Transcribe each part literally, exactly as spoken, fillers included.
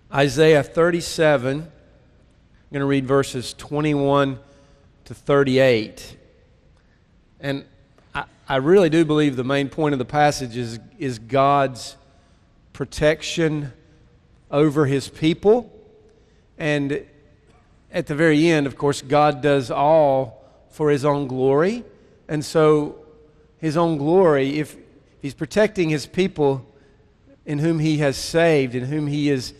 Isaiah thirty-seven, I'm going to read verses twenty-one to thirty-eight. And I, I really do believe the main point of the passage is, is God's protection over His people. And at the very end, of course, God does all for His own glory. And so His own glory, if He's protecting His people in whom He has saved, in whom He is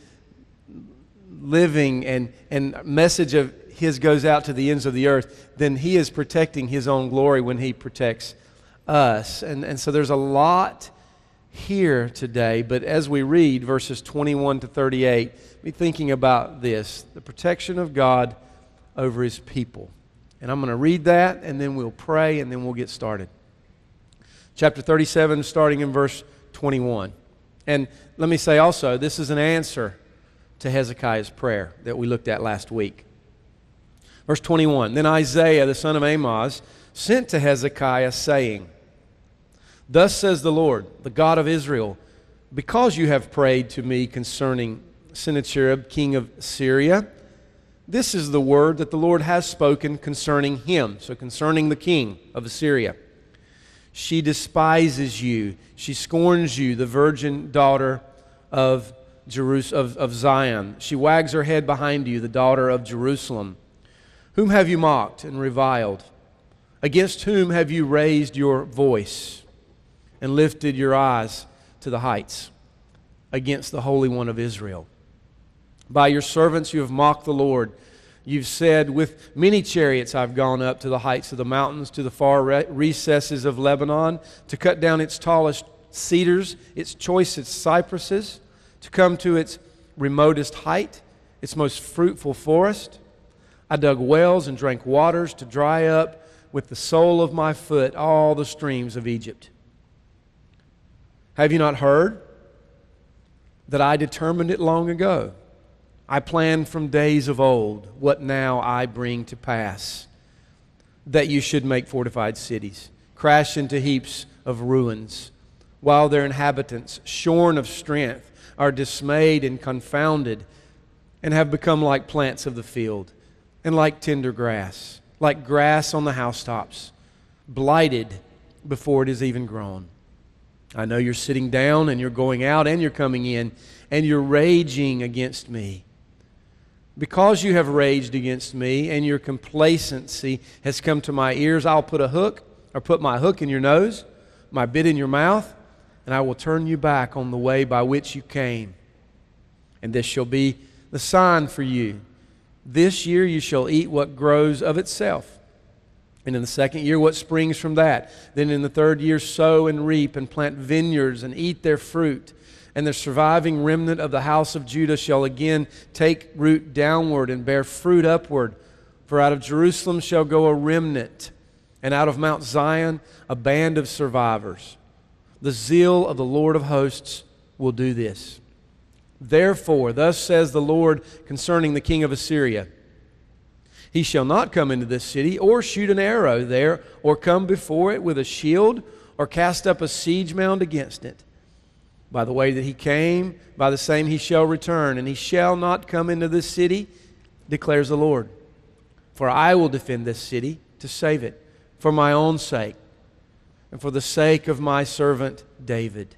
living, and, and message of His goes out to the ends of the earth, then He is protecting His own glory when He protects us. And, and so there's a lot here today, but as we read verses twenty-one to thirty-eight, be thinking about this, the protection of God over His people. And I'm going to read that, and then we'll pray, and then we'll get started. Chapter thirty-seven, starting in verse twenty-one. And let me say also, this is an answer to Hezekiah's prayer that we looked at last week. Verse twenty-one, Then Isaiah the son of Amoz sent to Hezekiah, saying, Thus says the Lord, the God of Israel, because you have prayed to me concerning Sennacherib, king of Syria, this is the word that the Lord has spoken concerning him, so concerning the king of Assyria. She despises you, she scorns you, the virgin daughter of Jerusalem, of, of Zion. She wags her head behind you, the daughter of Jerusalem. Whom have you mocked and reviled? Against whom have you raised your voice and lifted your eyes to the heights? Against the Holy One of Israel. By your servants you have mocked the Lord. You've said, with many chariots I've gone up to the heights of the mountains, to the far recesses of Lebanon, to cut down its tallest cedars, its choicest cypresses, to come to its remotest height, its most fruitful forest. I dug wells and drank waters to dry up with the sole of my foot all the streams of Egypt. Have you not heard that I determined it long ago? I planned from days of old what now I bring to pass, that you should make fortified cities, crash into heaps of ruins, while their inhabitants, shorn of strength, are dismayed and confounded, and have become like plants of the field, and like tender grass, like grass on the housetops, blighted before it is even grown. I know you're sitting down, and you're going out, and you're coming in, and you're raging against me. Because you have raged against me, and your complacency has come to my ears, I'll put a hook, or put my hook in your nose, my bit in your mouth, and I will turn you back on the way by which you came. And this shall be the sign for you. This year you shall eat what grows of itself, and in the second year what springs from that. Then in the third year sow and reap and plant vineyards and eat their fruit. And the surviving remnant of the house of Judah shall again take root downward and bear fruit upward. For out of Jerusalem shall go a remnant, and out of Mount Zion a band of survivors. The zeal of the Lord of hosts will do this. Therefore, thus says the Lord concerning the king of Assyria, He shall not come into this city, or shoot an arrow there, or come before it with a shield, or cast up a siege mound against it. By the way that he came, by the same he shall return, and he shall not come into this city, declares the Lord. For I will defend this city to save it, for my own sake, and for the sake of my servant David.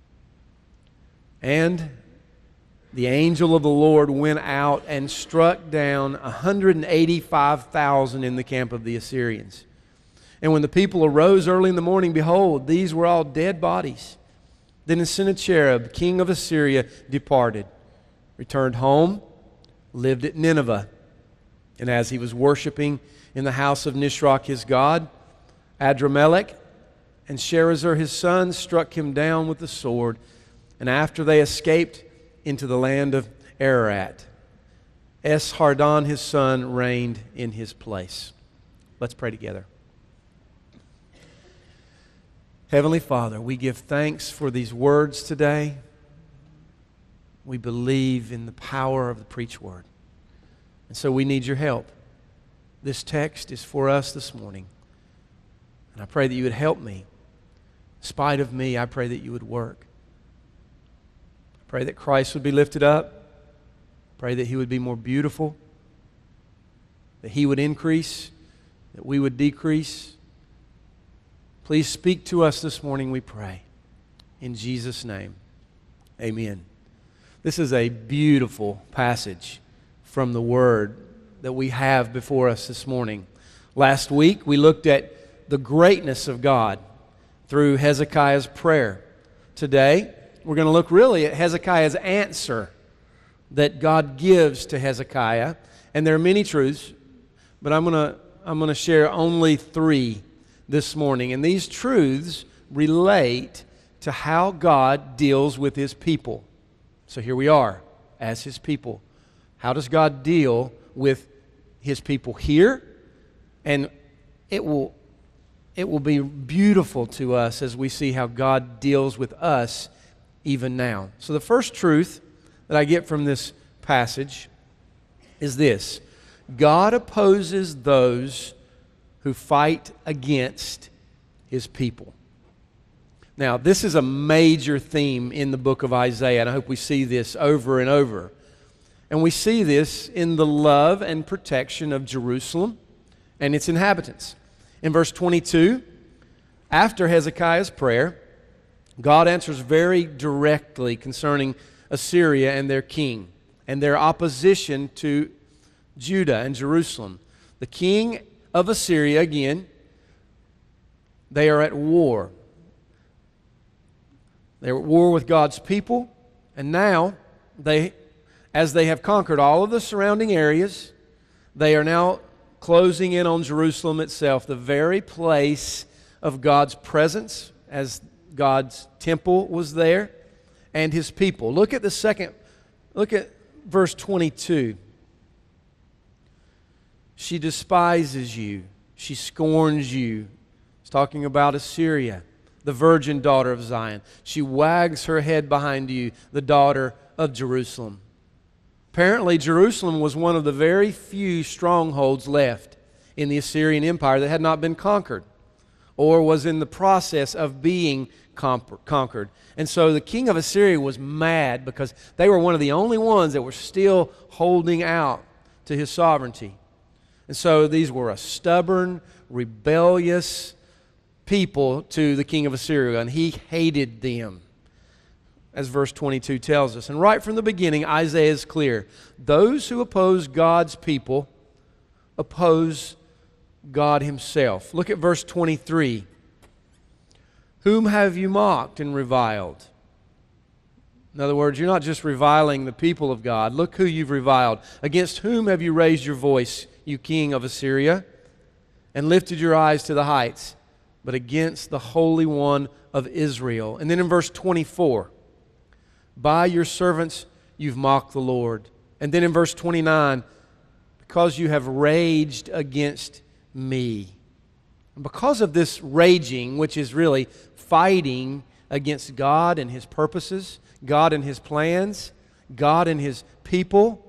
And the angel of the Lord went out and struck down one hundred eighty-five thousand in the camp of the Assyrians. And when the people arose early in the morning, behold, these were all dead bodies. Then Sennacherib, king of Assyria, departed, returned home, lived at Nineveh. And as he was worshiping in the house of Nisroch his god, Adramelech and Sharezer his son struck him down with the sword. And after they escaped into the land of Ararat, Esarhaddon his son reigned in his place. Let's pray together. Heavenly Father, we give thanks for these words today. We believe in the power of the preached word. And so we need your help. This text is for us this morning. And I pray that you would help me. In spite of me, I pray that you would work. I pray that Christ would be lifted up. Pray that He would be more beautiful, that He would increase, that we would decrease. Please speak to us this morning, we pray. In Jesus' name, amen. This is a beautiful passage from the Word that we have before us this morning. Last week, we looked at the greatness of God through Hezekiah's prayer. Today, we're going to look really at Hezekiah's answer that God gives to Hezekiah. And there are many truths, but I'm going to I'm going to share only three this morning. And these truths relate to how God deals with His people. So here we are as His people. How does God deal with His people here? And it will, it will be beautiful to us as we see how God deals with us even now. So the first truth that I get from this passage is this: God opposes those who fight against His people. Now, this is a major theme in the book of Isaiah, and I hope we see this over and over. And we see this in the love and protection of Jerusalem and its inhabitants. In verse twenty-two, after Hezekiah's prayer, God answers very directly concerning Assyria and their king and their opposition to Judah and Jerusalem. The king of Assyria, again, they are at war. They're at war with God's people, and now, they, as they have conquered all of the surrounding areas, they are now closing in on Jerusalem itself, the very place of God's presence, as God's temple was there, and His people. Look at the second, look at verse twenty-two. She despises you. She scorns you. It's talking about Assyria, the virgin daughter of Zion. She wags her head behind you, the daughter of Jerusalem. Apparently, Jerusalem was one of the very few strongholds left in the Assyrian Empire that had not been conquered or was in the process of being conquered. And so the king of Assyria was mad because they were one of the only ones that were still holding out to his sovereignty. And so these were a stubborn, rebellious people to the king of Assyria, and he hated them, as verse twenty-two tells us. And right from the beginning, Isaiah is clear. Those who oppose God's people oppose God Himself. Look at verse twenty-three. Whom have you mocked and reviled? In other words, you're not just reviling the people of God. Look who you've reviled. Against whom have you raised your voice, you king of Assyria, and lifted your eyes to the heights? But against the Holy One of Israel. And then in verse twenty-four, by your servants you've mocked the Lord. And then in verse twenty-nine, because you have raged against me. And because of this raging, which is really fighting against God and His purposes, God and His plans, God and His people,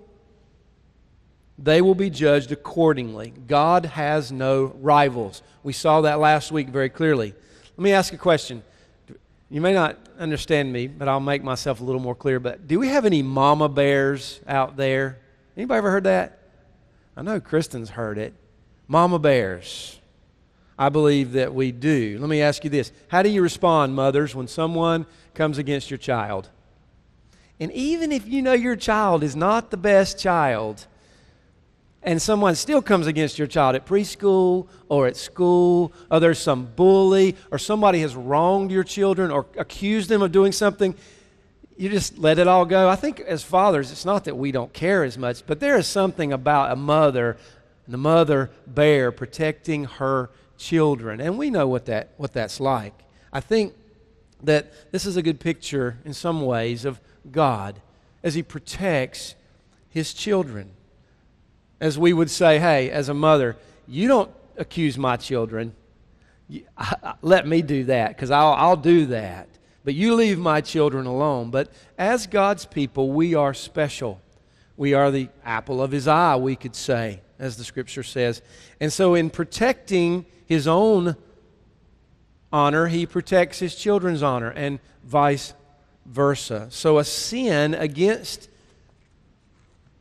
they will be judged accordingly. God has no rivals. We saw that last week very clearly. Let me ask a question. You may not understand me, but I'll make myself a little more clear. But do we have any mama bears out there? Anybody ever heard that? I know Kristen's heard it. Mama bears. I believe that we do. Let me ask you this. How do you respond, mothers, when someone comes against your child? And even if you know your child is not the best child, and someone still comes against your child at preschool or at school, or there's some bully, or somebody has wronged your children or accused them of doing something, you just let it all go. I think as fathers, it's not that we don't care as much, but there is something about a mother, the mother bear protecting her children. And we know what that what that's like. I think that this is a good picture in some ways of God as He protects His children. As we would say, hey, as a mother, you don't accuse my children. You, I, I, let me do that, because I'll, I'll do that. But you leave my children alone. But as God's people, we are special. We are the apple of His eye, we could say, as the Scripture says. And so in protecting His own honor, He protects His children's honor, and vice versa. So a sin against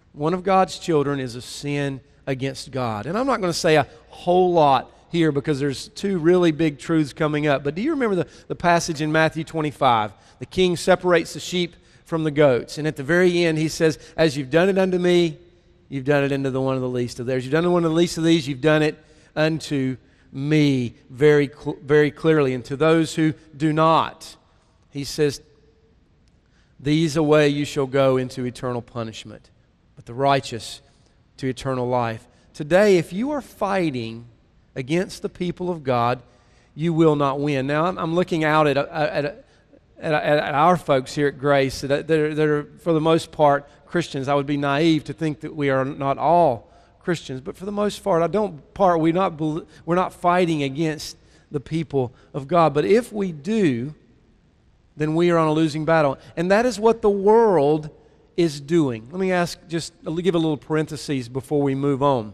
one of God's children is a sin against God. And I'm not going to say a whole lot here because there's two really big truths coming up. But do you remember the, the passage in Matthew twenty-five? The king separates the sheep from the goats. And at the very end, he says, as you've done it unto me, you've done it unto the one of the least of theirs. You've done it unto one of the least of these, you've done it unto me, very, cl- very clearly. And to those who do not, he says, these away you shall go into eternal punishment, but the righteous to eternal life. Today, if you are fighting against the people of God, you will not win. Now, I'm, I'm looking out at, at, at, at, at our folks here at Grace that, that, are, that are, for the most part, Christians. I would be naive to think that we are not all Christians, but for the most part, I don't part. We're not we're not fighting against the people of God. But if we do, then we are on a losing battle, and that is what the world is doing. Let me ask, just give a little parenthesis before we move on.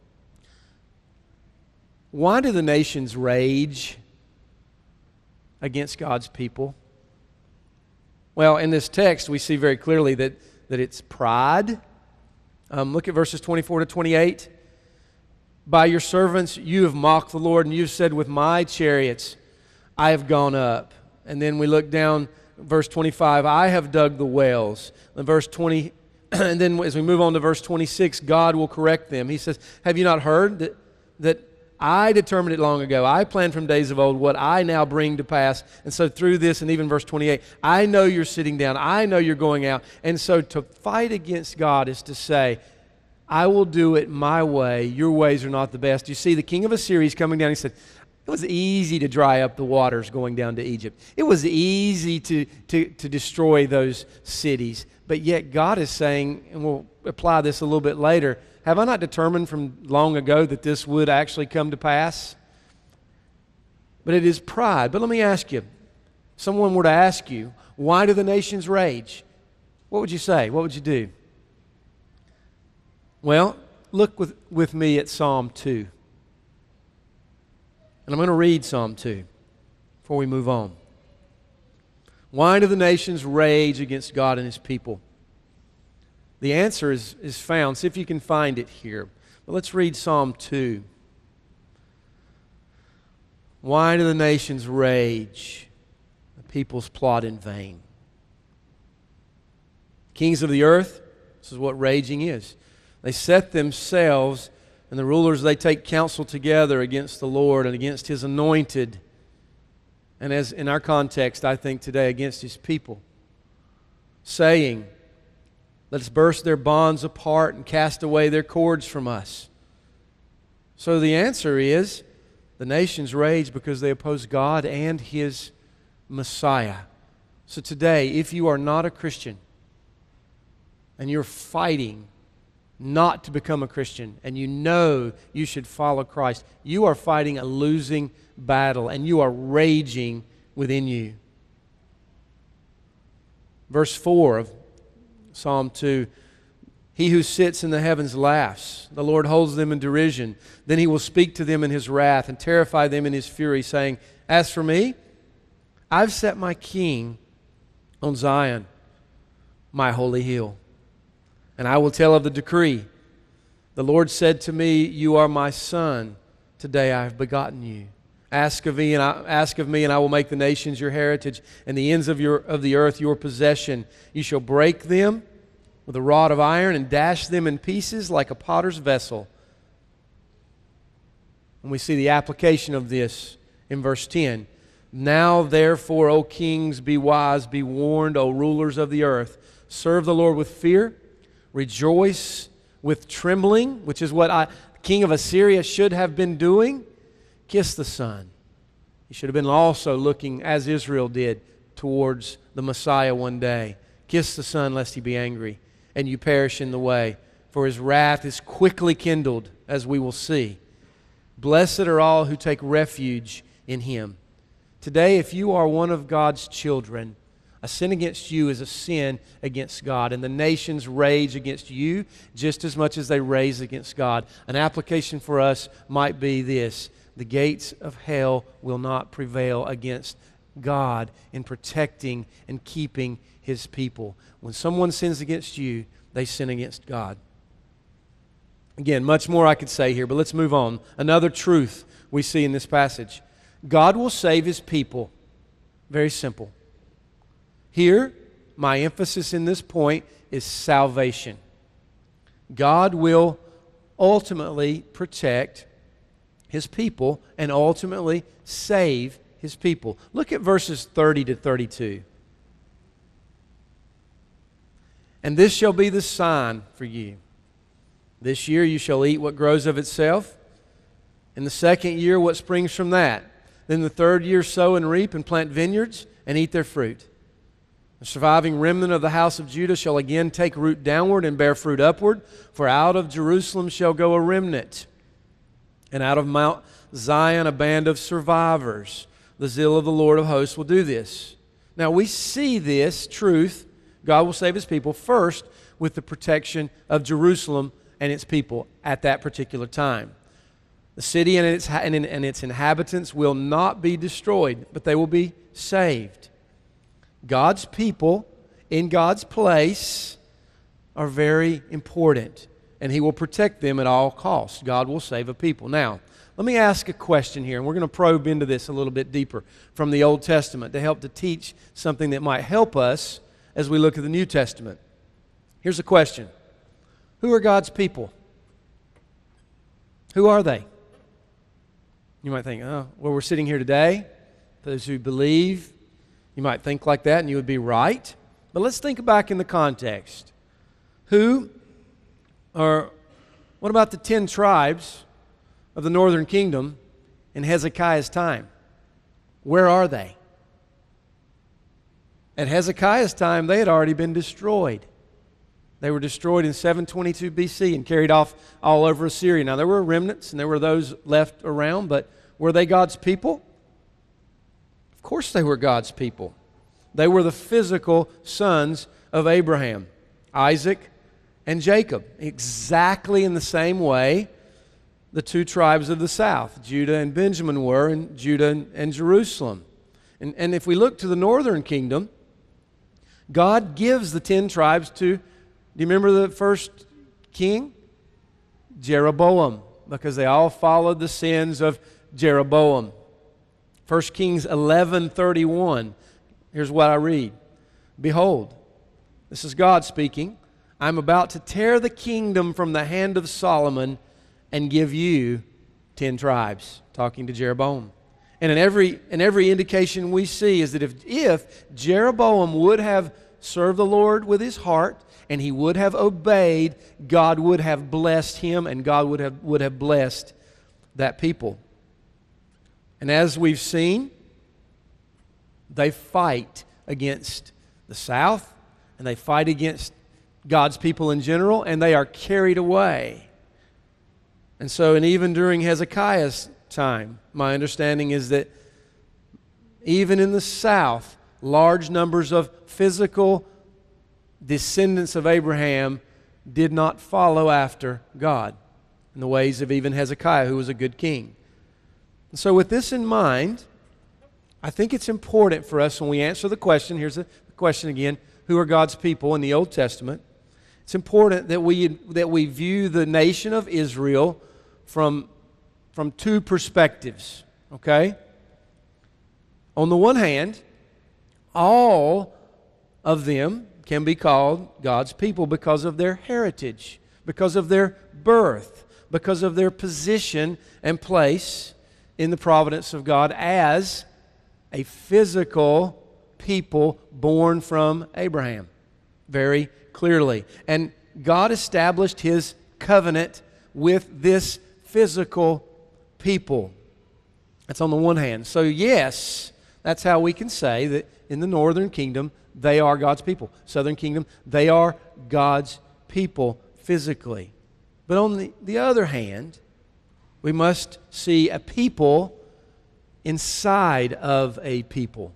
Why do the nations rage against God's people? Well, in this text, we see very clearly that, that it's pride. Um, look at verses twenty-four to twenty-eight. By your servants you have mocked the Lord, and you've said, with my chariots I have gone up. And then we look down, verse twenty-five, I have dug the wells. And verse twenty, and then as we move on to verse twenty-six, God will correct them. He says, have you not heard that that I determined it long ago? I planned from days of old what I now bring to pass. And so through this, and even verse twenty-eight, I know you're sitting down. I know you're going out. And so to fight against God is to say, I will do it my way. Your ways are not the best. You see, the king of Assyria is coming down. He said, it was easy to dry up the waters going down to Egypt. It was easy to, to, to destroy those cities. But yet God is saying, and we'll apply this a little bit later, have I not determined from long ago that this would actually come to pass? But it is pride. But let me ask you, if someone were to ask you, why do the nations rage? What would you say? What would you do? Well, look with, with me at Psalm two. And I'm going to read Psalm two before we move on. Why do the nations rage against God and His people? The answer is, is found. See if you can find it here. But let's read Psalm two. Why do the nations rage? The peoples plot in vain. Kings of the earth, this is what raging is. They set themselves, and the rulers, they take counsel together against the Lord and against His anointed. And as in our context, I think today, against His people, saying, let us burst their bonds apart and cast away their cords from us. So the answer is, the nations rage because they oppose God and His Messiah. So today, if you are not a Christian, and you're fighting not to become a Christian, and you know you should follow Christ, you are fighting a losing battle, and you are raging within you. Verse four of Psalm two, he who sits in the heavens laughs. The Lord holds them in derision. Then He will speak to them in His wrath and terrify them in His fury, saying, as for me, I've set my king on Zion, my holy hill. And I will tell of the decree. The Lord said to me, you are my son. Today I have begotten you. Ask of me, and I, ask of me, and I will make the nations your heritage, and the ends of your of the earth your possession. You shall break them with a rod of iron, and dash them in pieces like a potter's vessel. And we see the application of this in verse ten. Now therefore, O kings, be wise, be warned, O rulers of the earth. Serve the Lord with fear, rejoice with trembling, which is what I, king of Assyria should have been doing. Kiss the Son. He should have been also looking, as Israel did, towards the Messiah one day. Kiss the Son, lest He be angry, and you perish in the way. For His wrath is quickly kindled, as we will see. Blessed are all who take refuge in Him. Today, if you are one of God's children, a sin against you is a sin against God, and the nations rage against you just as much as they rage against God. An application for us might be this: the gates of hell will not prevail against God in protecting and keeping His people. When someone sins against you, they sin against God. Again, much more I could say here, but let's move on. Another truth we see in this passage. God will save His people. Very simple. Here, my emphasis in this point is salvation. God will ultimately protect His people and ultimately save His people. Look at verses thirty to thirty-two. And this shall be the sign for you. This year you shall eat what grows of itself. In the second year, what springs from that. Then the third year sow and reap and plant vineyards and eat their fruit. The surviving remnant of the house of Judah shall again take root downward and bear fruit upward. For out of Jerusalem shall go a remnant, and out of Mount Zion a band of survivors. The zeal of the Lord of hosts will do this. Now we see this truth, God will save His people, first with the protection of Jerusalem and its people at that particular time. The city and its, and its inhabitants will not be destroyed, but they will be saved. God's people in God's place are very important, and He will protect them at all costs. God will save a people. Now, let me ask a question here, and we're going to probe into this a little bit deeper from the Old Testament to help to teach something that might help us as we look at the New Testament. Here's a question. Who are God's people? Who are they? You might think, oh, well, we're sitting here today. Those who believe, you might think like that and you would be right. But let's think back in the context. Who are, what about the ten tribes of the northern kingdom in Hezekiah's time? Where are they? At Hezekiah's time, they had already been destroyed. They were destroyed in seven twenty-two B C and carried off all over Assyria. Now, there were remnants and there were those left around, but were they God's people? Of course they were God's people. They were the physical sons of Abraham, Isaac, and Jacob. Exactly in the same way the two tribes of the south, Judah and Benjamin, were, and Judah and Jerusalem. And, and if we look to the northern kingdom, God gives the ten tribes to, do you remember the first king? Jeroboam, because they all followed the sins of Jeroboam. First Kings eleven thirty-one. Here's what I read. Behold, this is God speaking. I'm about to tear the kingdom from the hand of Solomon and give you ten tribes. Talking to Jeroboam. And in every, in every indication we see is that if, if Jeroboam would have served the Lord with his heart and he would have obeyed, God would have blessed him and God would have, would have blessed that people. And as we've seen, they fight against the south and they fight against God's people in general, and they are carried away. And so, and even during Hezekiah's time, my understanding is that even in the south, large numbers of physical descendants of Abraham did not follow after God in the ways of even Hezekiah, who was a good king. And so with this in mind, I think it's important for us when we answer the question, here's the question again, who are God's people in the Old Testament? It's important that we, that we view the nation of Israel from, from two perspectives, okay? On the one hand, all of them can be called God's people because of their heritage, because of their birth, because of their position and place in the providence of God as a physical people born from Abraham, very clearly. And God established His covenant with this physical people. That's on the one hand. So yes, that's how we can say that in the northern kingdom, they are God's people. Southern kingdom, they are God's people physically. But on the, the other hand, we must see a people inside of a people.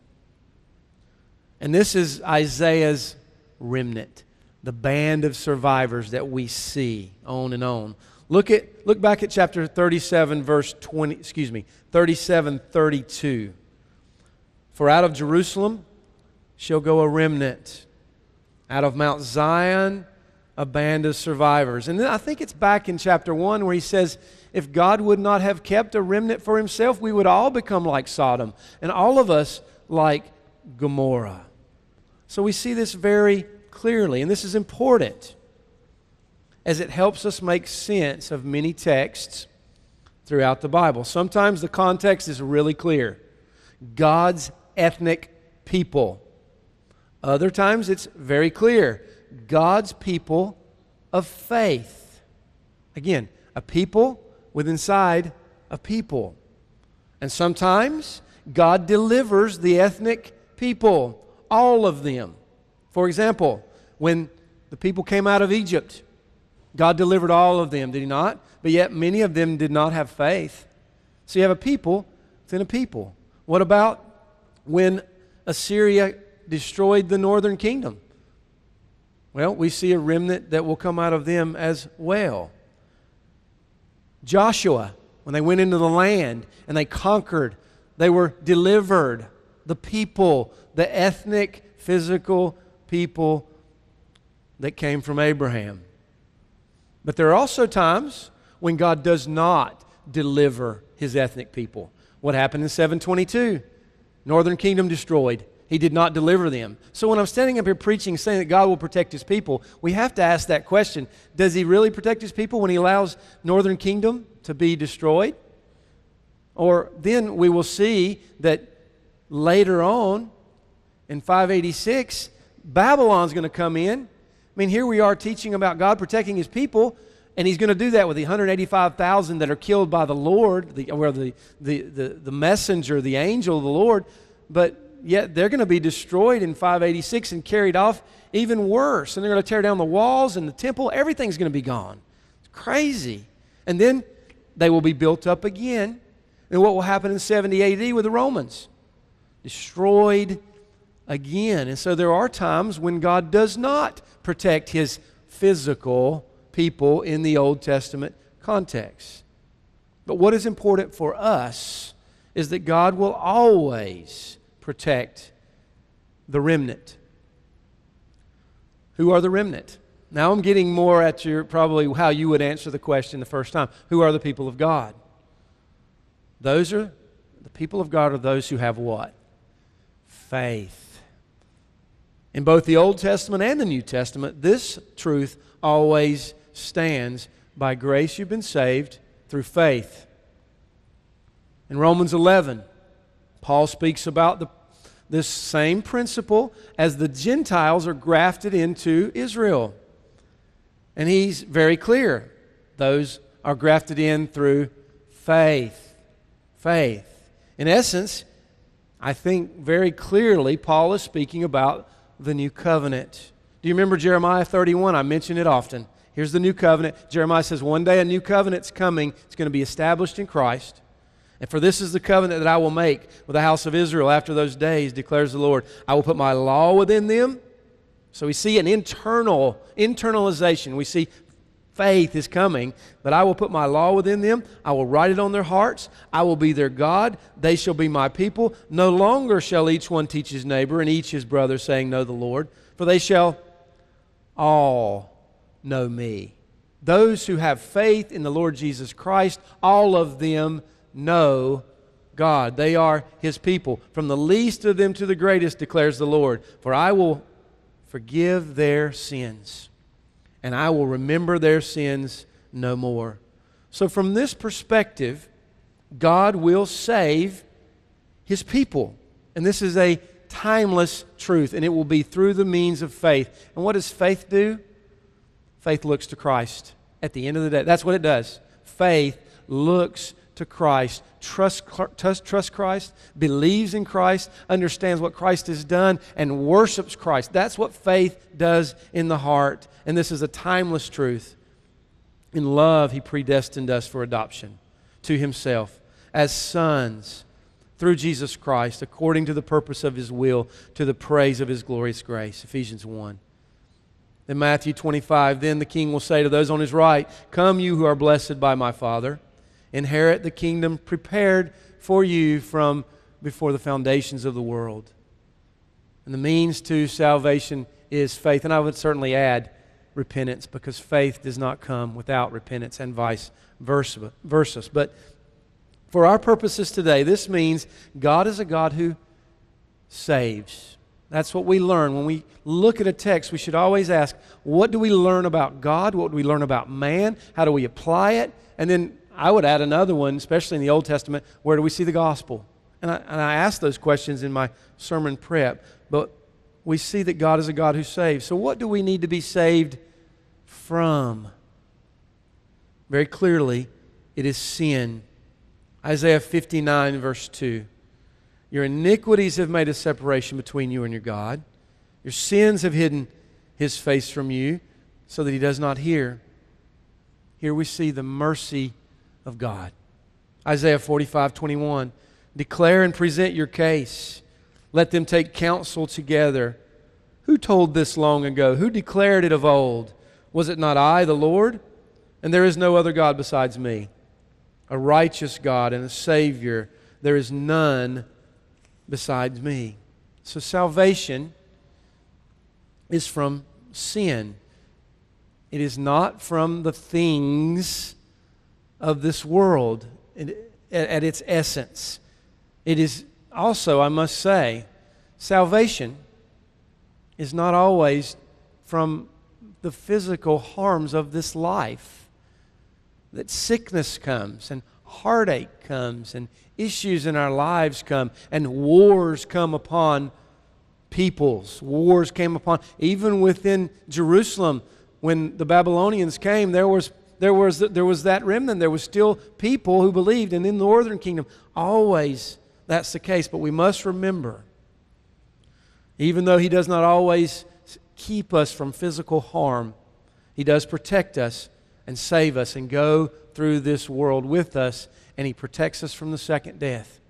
And this is Isaiah's remnant, the band of survivors that we see on and on. Look at look back at chapter thirty-seven, verse twenty, excuse me, thirty-seven thirty-two. For out of Jerusalem shall go a remnant, out of Mount Zion a band of survivors. And then I think it's back in chapter one where he says, if God would not have kept a remnant for himself, we would all become like Sodom, and all of us like Gomorrah. So we see this very clearly, and this is important as it helps us make sense of many texts throughout the Bible. Sometimes the context is really clear. God's ethnic people. Other times it's very clear. God's people of faith. Again, a people with inside a people. And sometimes God delivers the ethnic people, all of them. For example, when the people came out of Egypt, God delivered all of them, did He not? But yet many of them did not have faith. So you have a people within a people. What about when Assyria destroyed the northern kingdom? Well, we see a remnant that will come out of them as well. Joshua, when they went into the land and they conquered, they were delivered. The people, the ethnic, physical people that came from Abraham. But there are also times when God does not deliver His ethnic people. What happened in seven twenty-two? Northern kingdom destroyed. He did not deliver them. So when I'm standing up here preaching, saying that God will protect His people, we have to ask that question. Does He really protect His people when He allows northern kingdom to be destroyed? Or then we will see that later on, in five eighty-six, Babylon's going to come in. I mean, here we are teaching about God protecting His people, and He's going to do that with the one hundred eighty-five thousand that are killed by the Lord, the, or the, the, the, the messenger, the angel of the Lord, but yet they're going to be destroyed in five eighty-six and carried off even worse. And they're going to tear down the walls and the temple. Everything's going to be gone. It's crazy. And then they will be built up again. And what will happen in seventy A D with the Romans? Destroyed again. And so there are times when God does not protect His physical people in the Old Testament context. But what is important for us is that God will always protect the remnant. Who are the remnant? Now I'm getting more at your probably how you would answer the question the first time. Who are the people of God? Those are the people of God are those who have what? Faith. In both the Old Testament and the New Testament, this truth always stands. By grace you've been saved through faith. In Romans eleven, Paul speaks about the, this same principle as the Gentiles are grafted into Israel. And he's very clear. Those are grafted in through faith. Faith. In essence, I think very clearly Paul is speaking about the new covenant. Do you remember Jeremiah thirty-one? I mention it often. Here's the new covenant. Jeremiah says, one day a new covenant's coming. It's going to be established in Christ. And for this is the covenant that I will make with the house of Israel after those days, declares the Lord. I will put my law within them. So we see an internal, internalization. We see faith is coming, but I will put my law within them. I will write it on their hearts. I will be their God. They shall be my people. No longer shall each one teach his neighbor and each his brother, saying, know the Lord. For they shall all know me. Those who have faith in the Lord Jesus Christ, all of them know God. They are His people. From the least of them to the greatest, declares the Lord. For I will forgive their sins, and I will remember their sins no more. So from this perspective, God will save His people. And this is a timeless truth, and it will be through the means of faith. And what does faith do? Faith looks to Christ at the end of the day. That's what it does. Faith looks to Christ, trust, trust, trust Christ, believes in Christ, understands what Christ has done, and worships Christ. That's what faith does in the heart. And this is a timeless truth. In love, He predestined us for adoption to Himself as sons through Jesus Christ, according to the purpose of His will, to the praise of His glorious grace. Ephesians one. In Matthew twenty-five, then the King will say to those on His right, come you who are blessed by my Father, inherit the kingdom prepared for you from before the foundations of the world. And the means to salvation is faith. And I would certainly add, repentance, because faith does not come without repentance, and vice versa. versa. But for our purposes today, this means God is a God who saves. That's what we learn. When we look at a text, we should always ask, what do we learn about God? What do we learn about man? How do we apply it? And then I would add another one, especially in the Old Testament, where do we see the gospel? And I, and I ask those questions in my sermon prep, but we see that God is a God who saves. So what do we need to be saved from? Very clearly, it is sin. Isaiah fifty-nine, verse two. Your iniquities have made a separation between you and your God. Your sins have hidden His face from you so that He does not hear. Here we see the mercy of God. Isaiah forty-five, twenty-one. Declare and present your case. Let them take counsel together. Who told this long ago? Who declared it of old? Was it not I, the Lord? And there is no other God besides me. A righteous God and a Savior. There is none besides me. So salvation is from sin. It is not from the things of this world at its essence. It is also, I must say, salvation is not always from the physical harms of this life. That sickness comes and heartache comes and issues in our lives come and wars come upon peoples. Wars came upon, even within Jerusalem, when the Babylonians came, there was there was there was that remnant. There was still people who believed, and in the northern kingdom, always that's the case. But we must remember, even though He does not always keep us from physical harm, He does protect us and save us and go through this world with us, and He protects us from the second death,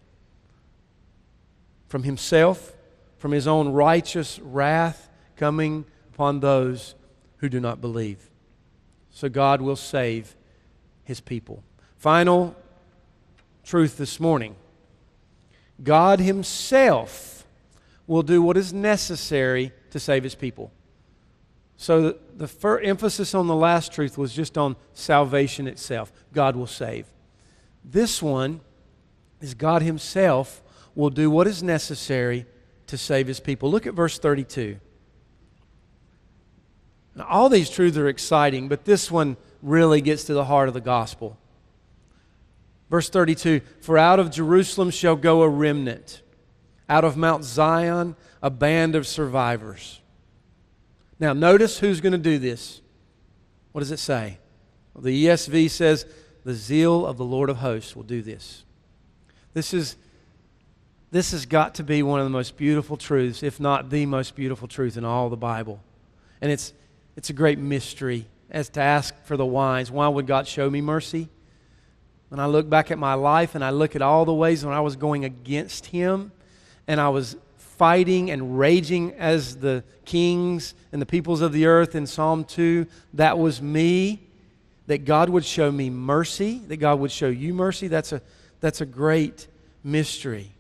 from Himself, from His own righteous wrath coming upon those who do not believe. So God will save His people. Final truth this morning. God Himself will do what is necessary to save His people. So the, the first emphasis on the last truth was just on salvation itself. God will save. This one is God Himself will do what is necessary to save His people. Look at verse thirty-two. Now, all these truths are exciting, but this one really gets to the heart of the gospel. Verse thirty-two, for out of Jerusalem shall go a remnant, out of Mount Zion a band of survivors. Now, notice who's going to do this. What does it say? Well, the E S V says, the zeal of the Lord of hosts will do this. This is, this has got to be one of the most beautiful truths, if not the most beautiful truth in all the Bible. And it's, it's a great mystery as to ask for the whys. Why would God show me mercy? When I look back at my life and I look at all the ways when I was going against Him and I was fighting and raging as the kings and the peoples of the earth in Psalm two, that was me. That God would show me mercy, that God would show you mercy, that's a, that's a great mystery.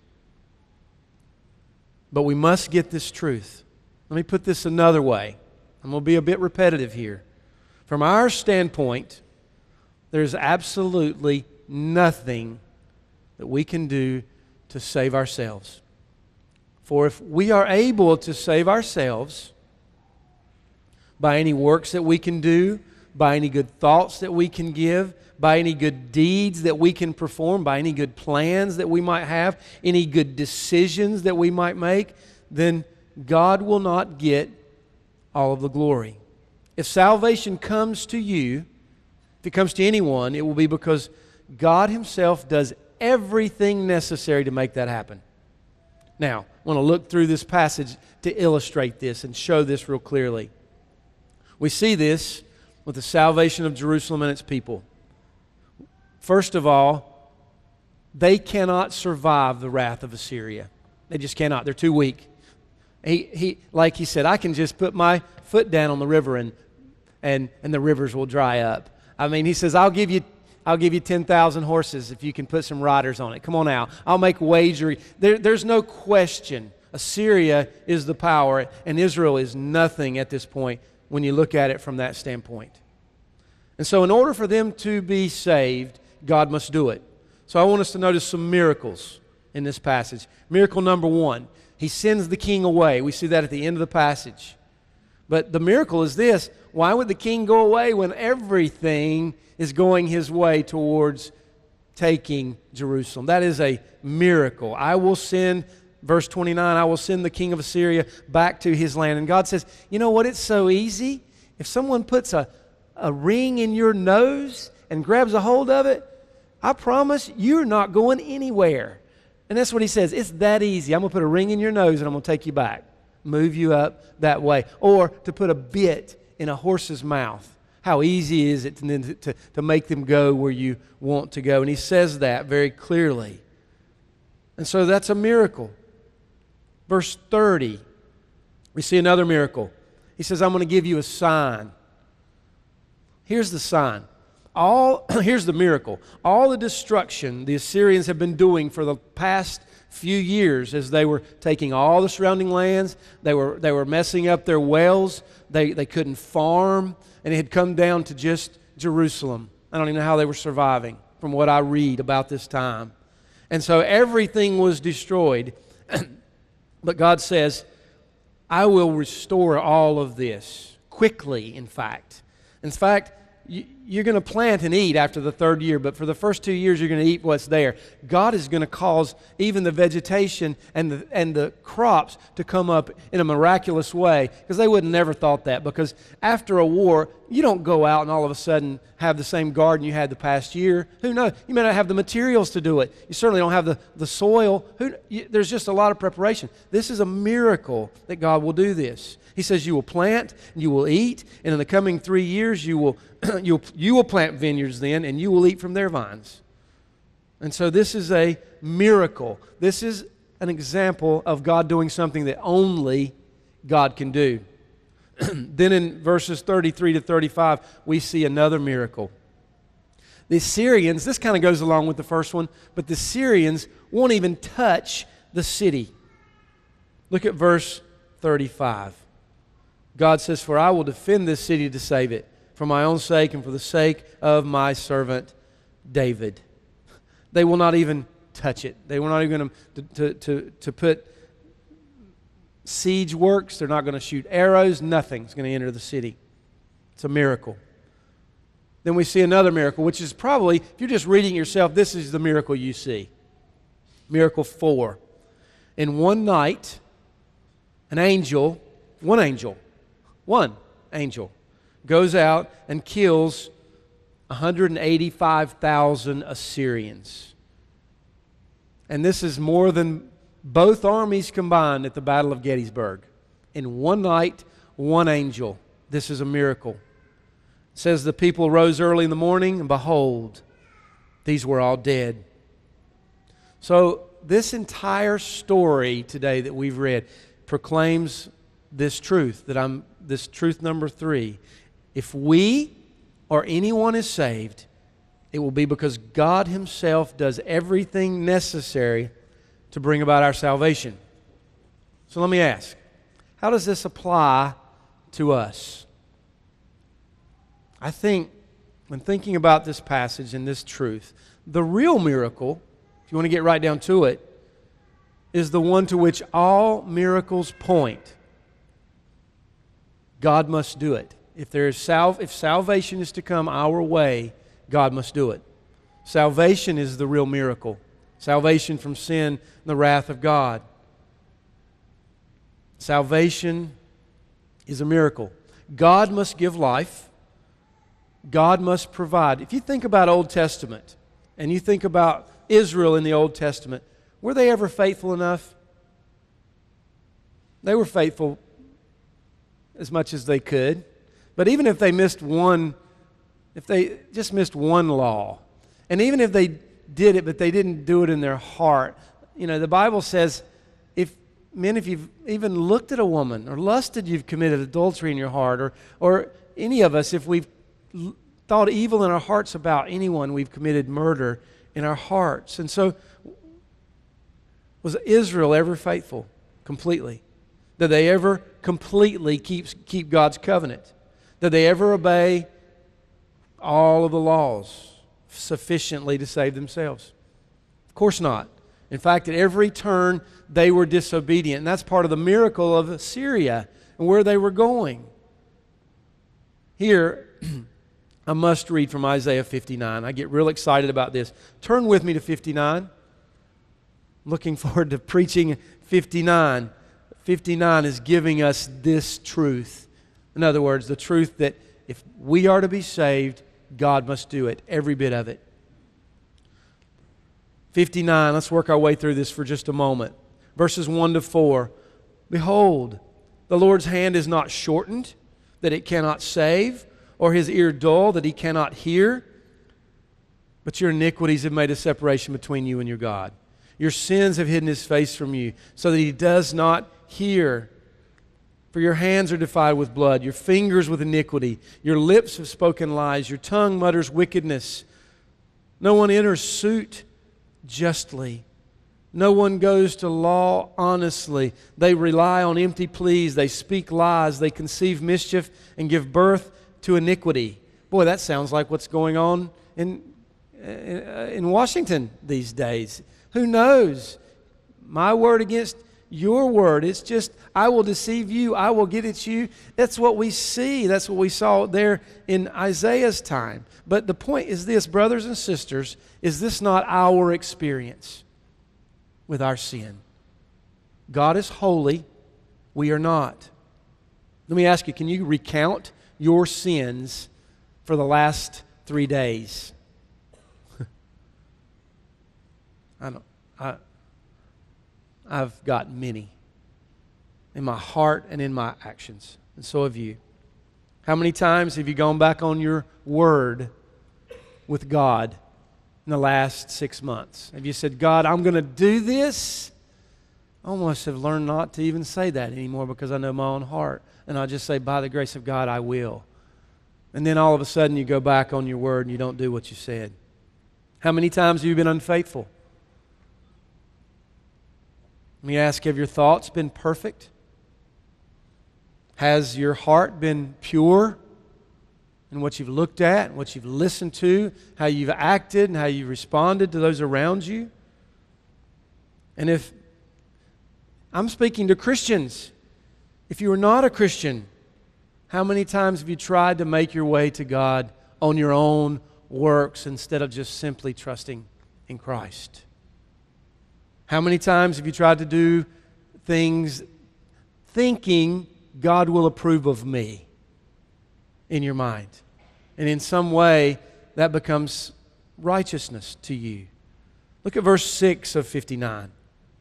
But we must get this truth. Let me put this another way. I'm going to be a bit repetitive here. From our standpoint, there's absolutely nothing that we can do to save ourselves. For if we are able to save ourselves by any works that we can do, by any good thoughts that we can give, by any good deeds that we can perform, by any good plans that we might have, any good decisions that we might make, then God will not get all of the glory. If salvation comes to you, if it comes to anyone, it will be because God Himself does everything necessary to make that happen. Now, I want to look through this passage to illustrate this and show this real clearly. We see this with the salvation of Jerusalem and its people. First of all, they cannot survive the wrath of Assyria. They just cannot. They're too weak. He, he, like he said, I can just put my foot down on the river and, and, and the rivers will dry up. I mean, he says, I'll give you I'll give you ten thousand horses if you can put some riders on it. Come on now. I'll make wager. There, there's no question. Assyria is the power, and Israel is nothing at this point when you look at it from that standpoint. And so in order for them to be saved, God must do it. So I want us to notice some miracles in this passage. Miracle number one, He sends the king away. We see that at the end of the passage. But the miracle is this: why would the king go away when everything is going his way towards taking Jerusalem? That is a miracle. I will send, verse twenty-nine, I will send the king of Assyria back to his land. And God says, you know what? It's so easy. If someone puts a, a ring in your nose and grabs a hold of it, I promise you're not going anywhere. And that's what He says. It's that easy. I'm going to put a ring in your nose and I'm going to take you back, move you up that way. Or to put a bit in a horse's mouth. How easy is it to, to, to make them go where you want to go? And He says that very clearly. And so that's a miracle. Verse thirty, we see another miracle. He says, I'm going to give you a sign. Here's the sign. All, here's the miracle. All the destruction the Assyrians have been doing for the past few years as they were taking all the surrounding lands, they were, they were messing up their wells, they, they couldn't farm, and it had come down to just Jerusalem. I don't even know how they were surviving from what I read about this time. And so everything was destroyed. But God says, I will restore all of this quickly, in fact. In fact, you're going to plant and eat after the third year, but for the first two years, you're going to eat what's there. God is going to cause even the vegetation and the, and the crops to come up in a miraculous way, because they would have never thought that. Because after a war, you don't go out and all of a sudden have the same garden you had the past year. Who knows? You may not have the materials to do it. You certainly don't have the, the soil. Who, you, there's just a lot of preparation. This is a miracle that God will do this. He says you will plant, and you will eat, and in the coming three years you will you'll, you will plant vineyards then, and you will eat from their vines. And so this is a miracle. This is an example of God doing something that only God can do. Then in verses thirty-three to thirty-five, we see another miracle. The Assyrians, this kind of goes along with the first one, but the Assyrians won't even touch the city. Look at verse thirty-five. God says, for I will defend this city to save it, for my own sake and for the sake of my servant David. They will not even touch it. They were not even going to, to, to, to put siege works. They're not going to shoot arrows. Nothing's going to enter the city. It's a miracle. Then we see another miracle, which is probably, if you're just reading yourself, this is the miracle you see. Miracle four. In one night, an angel, one angel, one angel, goes out and kills one hundred eighty-five thousand Assyrians. And this is more than both armies combined at the Battle of Gettysburg. In one night, one angel. This is a miracle. It says the people rose early in the morning, and behold, these were all dead. So this entire story today that we've read proclaims this truth, that I'm this truth number three. If we or anyone is saved, it will be because God Himself does everything necessary to bring about our salvation. So let me ask, how does this apply to us? I think when thinking about this passage and this truth, the real miracle, if you want to get right down to it, is the one to which all miracles point. God must do it. If there is sal- if salvation is to come our way, God must do it. Salvation is the real miracle. Salvation from sin and the wrath of God. Salvation is a miracle. God must give life. God must provide. If you think about Old Testament and you think about Israel in the Old Testament, were they ever faithful enough? They were faithful as much as they could. But even if they missed one, if they just missed one law, and even if they did it, but they didn't do it in their heart, you know, the Bible says, if men, if you've even looked at a woman or lusted, you've committed adultery in your heart, or or any of us, if we've thought evil in our hearts about anyone, we've committed murder in our hearts. And so, was Israel ever faithful completely? Did they ever completely keep, keep God's covenant? Did they ever obey all of the laws sufficiently to save themselves? Of course not. In fact, at every turn, they were disobedient. And that's part of the miracle of Assyria and where they were going. Here, I must read from Isaiah fifty-nine. I get real excited about this. Turn with me to fifty-nine. Looking forward to preaching fifty-nine. fifty-nine is giving us this truth. In other words, the truth that if we are to be saved, God must do it, every bit of it. fifty-nine, let's work our way through this for just a moment. Verses one to four. Behold, the Lord's hand is not shortened, that it cannot save, or His ear dull, that He cannot hear. But your iniquities have made a separation between you and your God. Your sins have hidden His face from you, so that He does not hear. For your hands are defiled with blood, your fingers with iniquity. Your lips have spoken lies, your tongue mutters wickedness. No one enters suit justly. No one goes to law honestly. They rely on empty pleas. They speak lies. They conceive mischief and give birth to iniquity. Boy, that sounds like what's going on in, in Washington these days. Who knows? My word against your word. It's just, I will deceive you. I will get at you. That's what we see. That's what we saw there in Isaiah's time. But the point is this, brothers and sisters, is this not our experience with our sin? God is holy. We are not. Let me ask you, can you recount your sins for the last three days? I don't. I, I've got many in my heart and in my actions, and so have you. How many times have you gone back on your word with God in the last six months? Have you said, God, I'm going to do this? I almost have learned not to even say that anymore because I know my own heart. And I'll just say, by the grace of God, I will. And then all of a sudden you go back on your word and you don't do what you said. How many times have you been unfaithful? Let me ask, have your thoughts been perfect? Has your heart been pure in what you've looked at, what you've listened to, how you've acted and how you've responded to those around you? And if I'm speaking to Christians, if you are not a Christian, how many times have you tried to make your way to God on your own works instead of just simply trusting in Christ? How many times have you tried to do things thinking God will approve of me in your mind? And in some way, that becomes righteousness to you. Look at verse six of fifty-nine.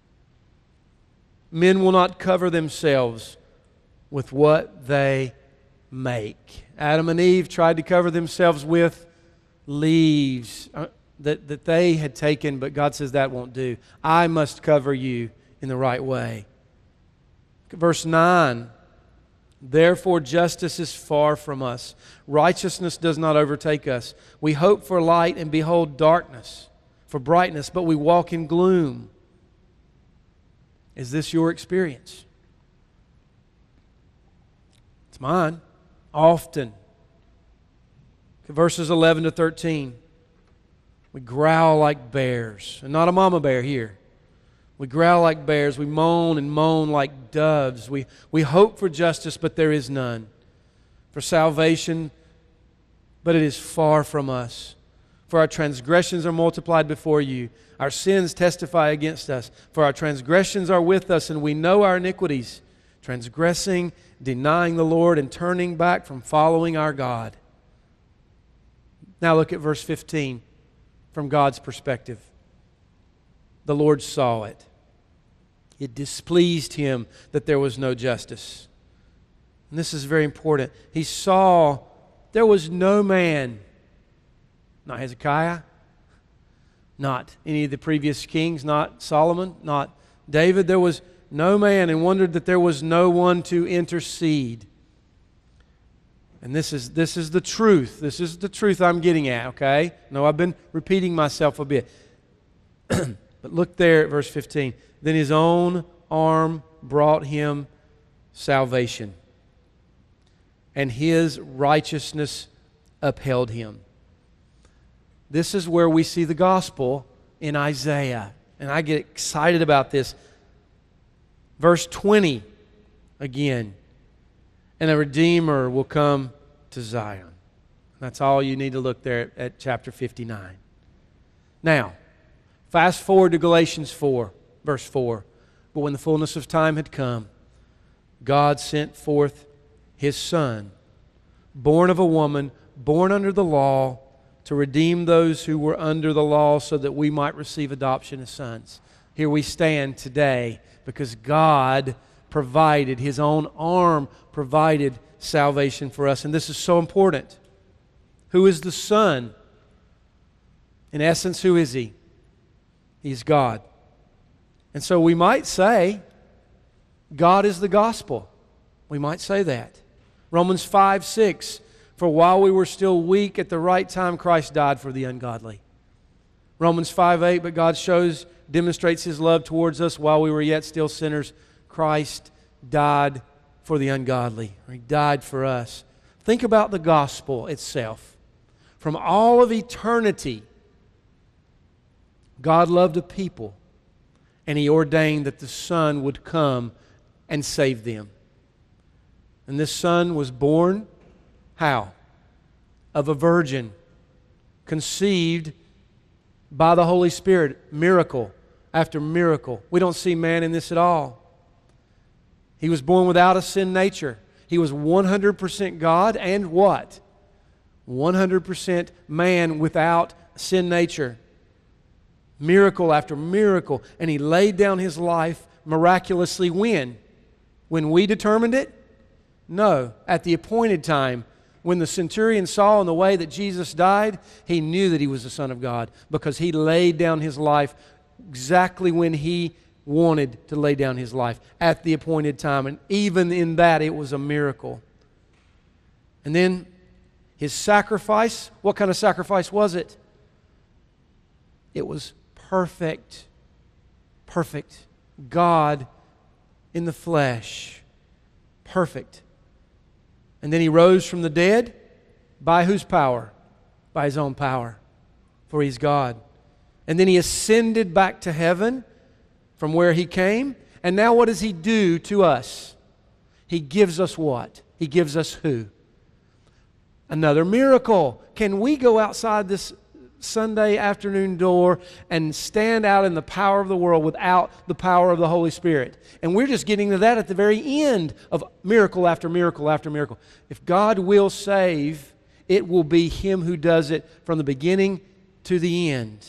Men will not cover themselves with what they make. Adam and Eve tried to cover themselves with leaves that, that they had taken, but God says that won't do. I must cover you in the right way. Verse nine, therefore justice is far from us. Righteousness does not overtake us. We hope for light and behold darkness, for brightness, but we walk in gloom. Is this your experience? It's mine. Often. Verses eleven to thirteen. We growl like bears, and not a mama bear here. We growl like bears. We moan and moan like doves. We, we hope for justice, but there is none. For salvation, but it is far from us. For our transgressions are multiplied before you. Our sins testify against us. For our transgressions are with us, and we know our iniquities. Transgressing, denying the Lord, and turning back from following our God. Now look at verse fifteen. From God's perspective. The Lord saw it. It displeased Him that there was no justice. And this is very important. He saw there was no man, not Hezekiah, not any of the previous kings, not Solomon, not David. There was no man, and wondered that there was no one to intercede. And this is this is the truth. This is the truth I'm getting at, okay? No, I've been repeating myself a bit. But look there at verse fifteen. Then His own arm brought Him salvation. and His righteousness upheld Him. This is where we see the gospel in Isaiah. And I get excited about this. Verse twenty again. And a Redeemer will come to Zion. That's all you need to look there at, at chapter fifty-nine. Now, fast forward to Galatians four, verse four. But when the fullness of time had come, God sent forth His Son, born of a woman, born under the law, to redeem those who were under the law so that we might receive adoption as sons. Here we stand today because God provided, His own arm provided salvation for us. And this is so important. Who is the Son? In essence, who is He? He's God. And so we might say, God is the gospel. We might say that. Romans five six, for while we were still weak, at the right time Christ died for the ungodly. Romans five eight, but God shows, demonstrates His love towards us while we were yet still sinners. Christ died for the ungodly. He died for us. Think about the gospel itself. From all of eternity, God loved a people, and He ordained that the Son would come and save them. And this Son was born, how? Of a virgin, conceived by the Holy Spirit, miracle after miracle. We don't see man in this at all. He was born without a sin nature. He was one hundred percent God and what? one hundred percent man without sin nature. Miracle after miracle. And He laid down His life miraculously when? When we determined it? No. At the appointed time. When the centurion saw in the way that Jesus died, he knew that He was the Son of God because He laid down His life exactly when He wanted to lay down His life at the appointed time. And even in that, it was a miracle. And then His sacrifice, what kind of sacrifice was it? It was perfect. Perfect. God in the flesh. Perfect. And then He rose from the dead. By whose power? By His own power. For He's God. And then He ascended back to heaven from where He came. And now what does He do to us? He gives us what? He gives us who? Another miracle. Can we go outside this Sunday afternoon door and stand out in the power of the world without the power of the Holy Spirit? And we're just getting to that at the very end of miracle after miracle after miracle. If God will save, it will be Him who does it from the beginning to the end.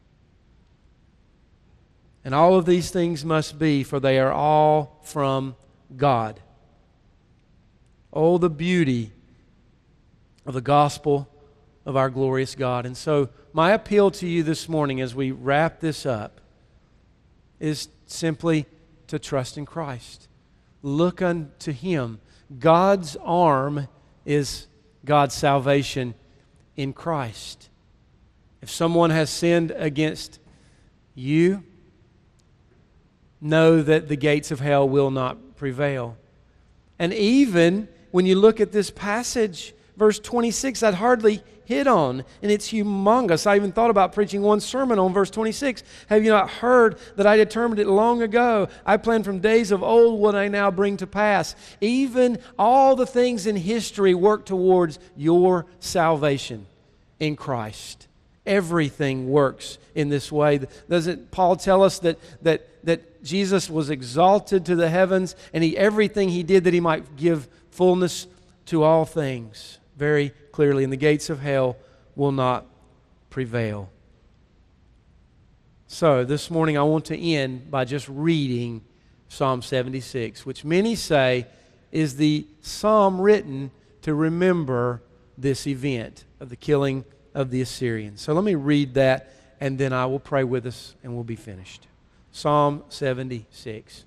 And all of these things must be, for they are all from God. Oh, the beauty of the gospel of our glorious God. And so my appeal to you this morning as we wrap this up is simply to trust in Christ. Look unto Him. God's arm is God's salvation in Christ. If someone has sinned against you, know that the gates of hell will not prevail. And even when you look at this passage, verse twenty-six, I'd hardly hit on, and it's humongous. I even thought about preaching one sermon on verse twenty-six. Have you not heard that I determined it long ago? I planned from days of old what I now bring to pass. Even all the things in history work towards your salvation in Christ. Everything works in this way. Doesn't Paul tell us that that that Jesus was exalted to the heavens, and he everything He did that He might give fullness to all things? Very clearly, and the gates of hell will not prevail. So this morning I want to end by just reading Psalm seventy-six, which many say is the psalm written to remember this event of the killing of the Assyrians. So let me read that, and then I will pray with us, and we'll be finished. Psalm seventy-six.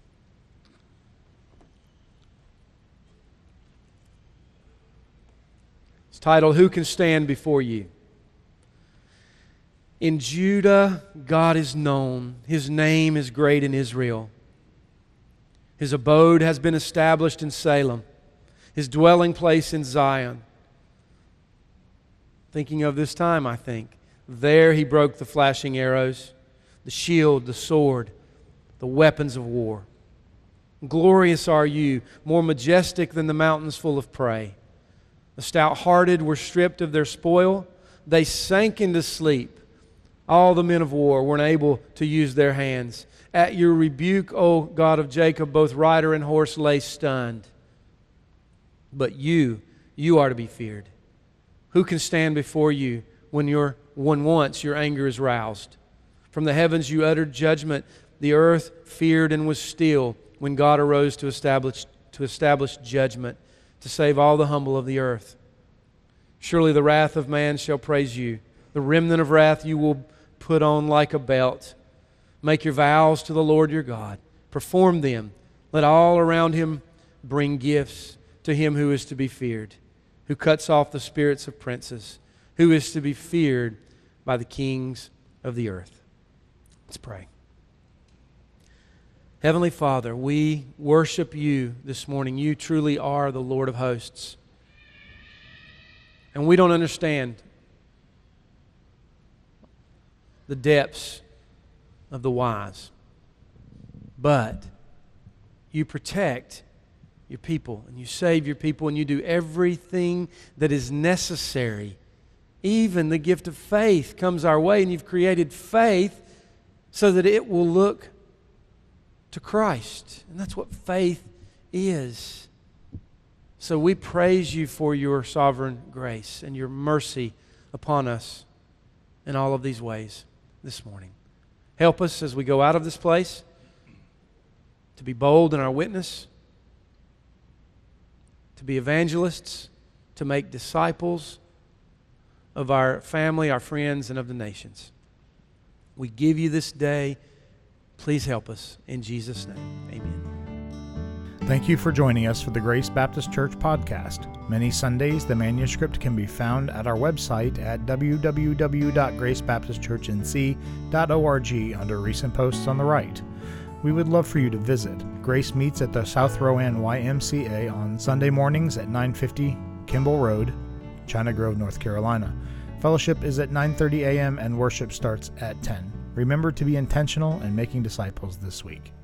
It's titled, Who Can Stand Before You? In Judah, God is known. His name is great in Israel. His abode has been established in Salem. his dwelling place in Zion. Thinking of this time, I think. There he broke the flashing arrows, the shield, the sword, the weapons of war. Glorious are you, more majestic than the mountains full of prey. The stout-hearted were stripped of their spoil. They sank into sleep. All the men of war weren't able to use their hands. At your rebuke, O God of Jacob, both rider and horse lay stunned. But you, you are to be feared. Who can stand before you when, you're, when once your anger is roused? From the heavens you uttered judgment. The earth feared and was still when God arose to establish, to establish judgment, to save all the humble of the earth. Surely the wrath of man shall praise you. The remnant of wrath you will put on like a belt. Make your vows to the Lord your God. Perform them. Let all around him bring gifts to him who is to be feared, who cuts off the spirits of princes, who is to be feared by the kings of the earth. Let's pray. Heavenly Father, we worship you this morning. You truly are the Lord of hosts. And we don't understand the depths of the wise. But you protect your people and you save your people and you do everything that is necessary. Even the gift of faith comes our way, and you've created faith so that it will look to Christ. And that's what faith is. So we praise you for your sovereign grace and your mercy upon us in all of these ways this morning. Help us as we go out of this place to be bold in our witness, to be evangelists, to make disciples of our family, our friends, and of the nations. We give you this day. Please help us. In Jesus' name, amen. Thank you for joining us for the Grace Baptist Church podcast. Many Sundays, the manuscript can be found at our website at w w w dot grace baptist church n c dot org under Recent Posts on the right. We would love for you to visit. Grace meets at the South Rowan Y M C A on Sunday mornings at nine fifty Kimball Road, China Grove, North Carolina. Fellowship is at nine thirty a.m. and worship starts at ten. Remember to be intentional in making disciples this week.